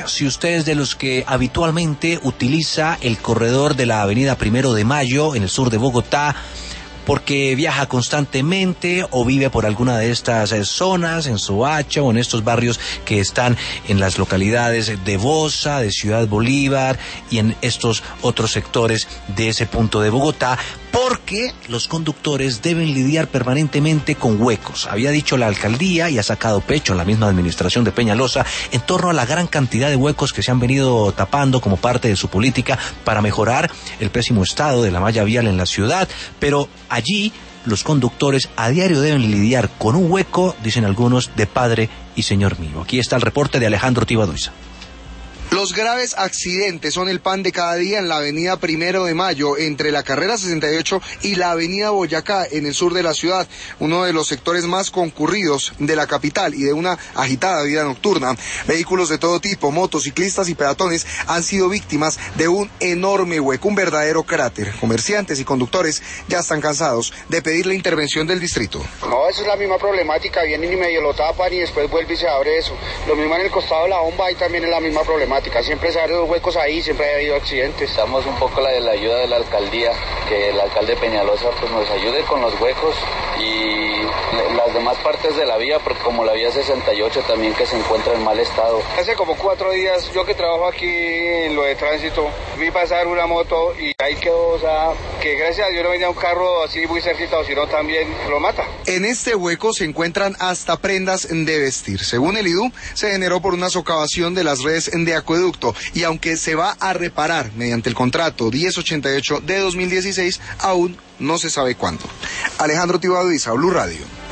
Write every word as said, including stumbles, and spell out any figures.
si usted es de los que habitualmente utiliza el corredor de la avenida Primero de Mayo en el sur de Bogotá, porque viaja constantemente o vive por alguna de estas eh, zonas, en Soacha o en estos barrios que están en las localidades de Bosa, de Ciudad Bolívar y en estos otros sectores de ese punto de Bogotá, porque los conductores deben lidiar permanentemente con huecos. Había dicho la alcaldía y ha sacado pecho la misma administración de Peñalosa en torno a la gran cantidad de huecos que se han venido tapando como parte de su política para mejorar el pésimo estado de la malla vial en la ciudad, pero allí los conductores a diario deben lidiar con un hueco, dicen algunos, de padre y señor mío. Aquí está el reporte de Alejandro Tibaduiza. Los graves accidentes son el pan de cada día en la avenida Primero de Mayo, entre la carrera sesenta y ocho y la avenida Boyacá, en el sur de la ciudad, uno de los sectores más concurridos de la capital y de una agitada vida nocturna. Vehículos de todo tipo, motociclistas y peatones han sido víctimas de un enorme hueco, un verdadero cráter. Comerciantes y conductores ya están cansados de pedir la intervención del distrito. No, esa es la misma problemática, vienen y medio lo tapan y después vuelve y se abre eso. Lo mismo en el costado de la bomba, ahí también es la misma problemática. Siempre se abren los huecos ahí, siempre ha habido accidentes. Estamos un poco la de la ayuda de la alcaldía, que el alcalde Peñalosa pues nos ayude con los huecos y las demás partes de la vía, porque como la vía sesenta y ocho también que se encuentra en mal estado. Hace como cuatro días, yo que trabajo aquí en lo de tránsito, vi pasar una moto y ahí quedó, o sea, que gracias a Dios no venía un carro así muy cerquita, o si no también lo mata. En este hueco se encuentran hasta prendas de vestir. Según el I D U, se generó por una socavación de las redes de acueducto y aunque se va a reparar mediante el contrato diez ochenta y ocho de dos mil dieciséis, aún no se sabe cuándo. Alejandro Tibaduiza, Blue Radio.